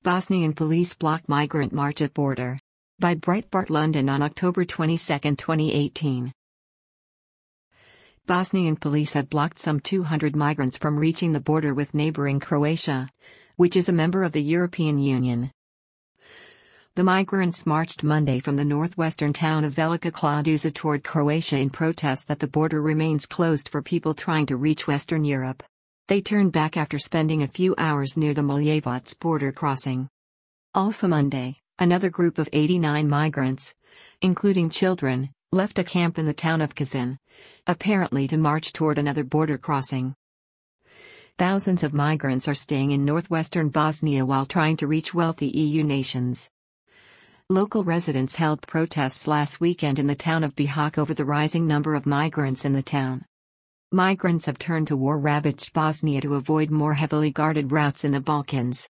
Bosnian police block migrant march at border. By Breitbart London on October 22, 2018. Bosnian police have blocked some 200 migrants from reaching the border with neighboring Croatia, which is a member of the European Union. The migrants marched Monday from the northwestern town of Velika Kladuša toward Croatia in protest that the border remains closed for people trying to reach Western Europe. They turned back after spending a few hours near the Miljevac border crossing. Also Monday, another group of 89 migrants, including children, left a camp in the town of Kazan, apparently to march toward another border crossing. Thousands of migrants are staying in northwestern Bosnia while trying to reach wealthy EU nations. Local residents held protests last weekend in the town of Bihać over the rising number of migrants in the town. Migrants have turned to war-ravaged Bosnia to avoid more heavily guarded routes in the Balkans.